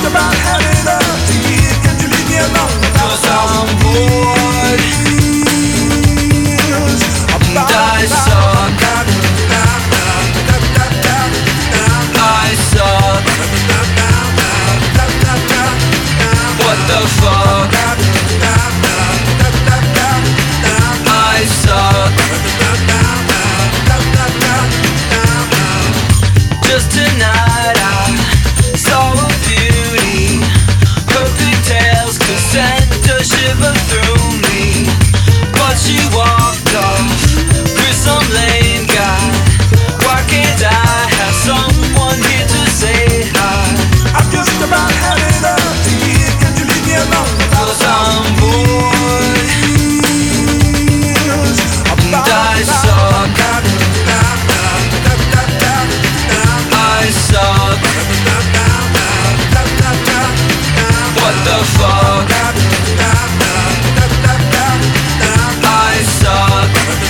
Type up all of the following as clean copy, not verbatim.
about had enough. Can't you leave me alone? 'Cause I'm bored and I suck. I suck. What the fuck? I suck. Just tonight I saw a beauty. Her pigtails could send a shiver through me. But she walked off with some lame guy. Why can't I have someone here to say hi? I've just about had enough. Can't you leave me alone? 'Cause I'm bored and I suck. I suck. What the fuck? I suck.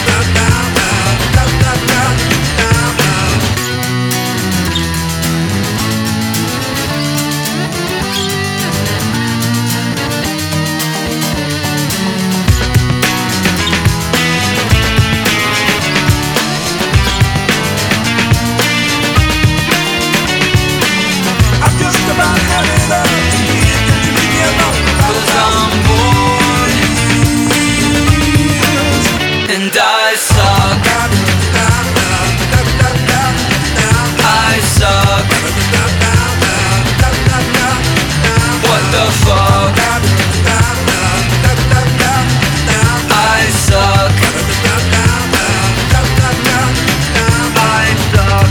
I've just about had enough. Can't you leave me alone? 'Cause I'm bored and I suck. I suck. What the fuck? I suck. I suck.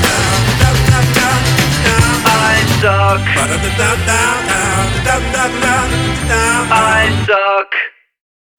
I suck. Ba-da-da-da-da-da-da-da-da.